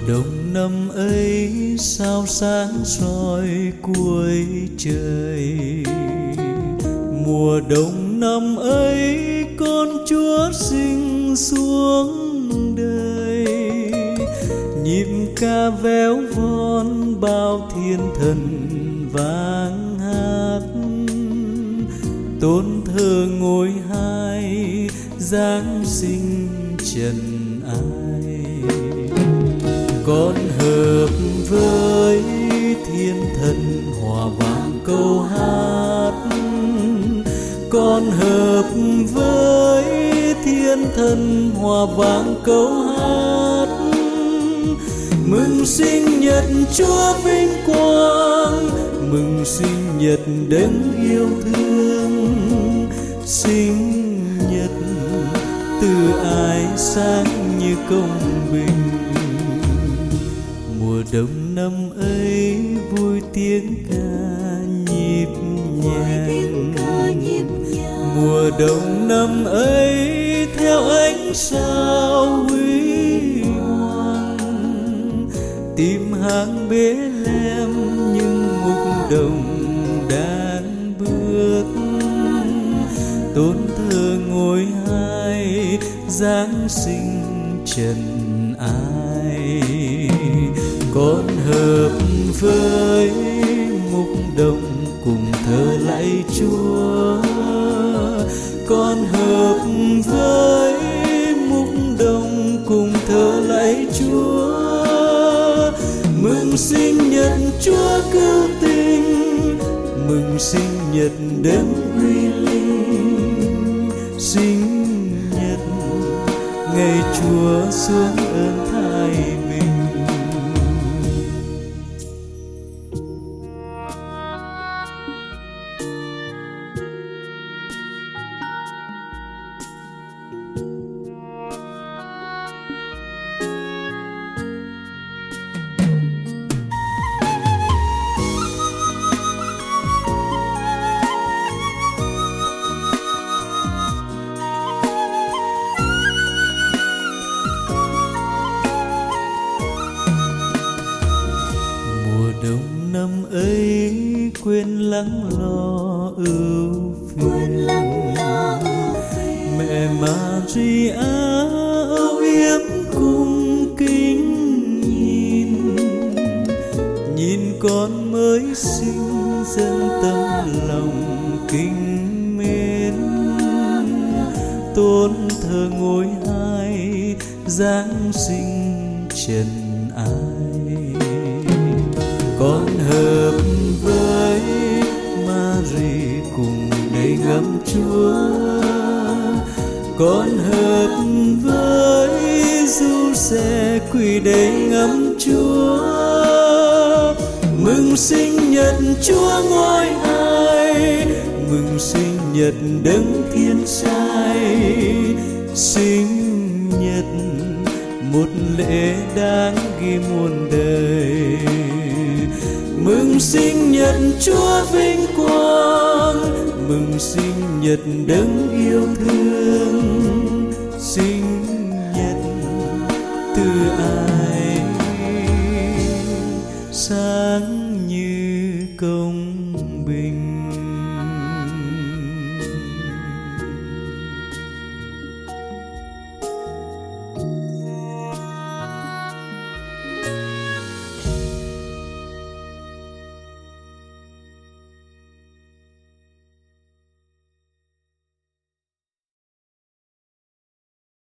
đông năm ấy sao sáng soi cuối trời. Mùa đông năm ấy con Chúa sinh xuống đời. Nhịp ca véo von bao thiên thần vang hát. Tôn thờ ngôi hai giáng sinh trần ai. Con hợp với thiên thần hòa vang câu hát. Con hợp với thiên thần hòa vang câu hát. Mừng sinh nhật Chúa vinh quang, mừng sinh nhật đấng yêu thương. Sinh nhật từ ai sáng như công bình. Mùa đông năm ấy vui tiếng ca nhịp nhàng. Mùa đông năm ấy theo ánh sao huy hoàng. Tìm hàng Bê-lem nhưng mục đồng đang bước. Tôn thờ ngôi hai giáng sinh trần ai. Con hợp với mục đồng cùng thờ lạy Chúa. Con hợp với mục đồng cùng thờ lạy Chúa. Mừng sinh nhật Chúa cứu tinh, mừng sinh nhật đấng uy linh. Sinh nhật ngày Chúa xuống ơn thái bình. Đông năm ấy quên lắng lo ưu phiền. Mẹ Maria âu yếm cung kính nhìn con mới sinh dâng tâm lòng kính mến. Tôn thờ ngôi hai giáng sinh trần ai. Con hợp với Mary cùng đầy ngắm Chúa. Con hợp với Giuse quỳ đầy ngắm Chúa. Mừng sinh nhật Chúa ngôi hai, mừng sinh nhật đấng thiên sai. Sinh nhật một lễ đáng ghi muôn đời. Mừng sinh nhật Chúa vinh quang, mừng sinh nhật đấng yêu thương. Sinh nhật từ ai sáng như công bình.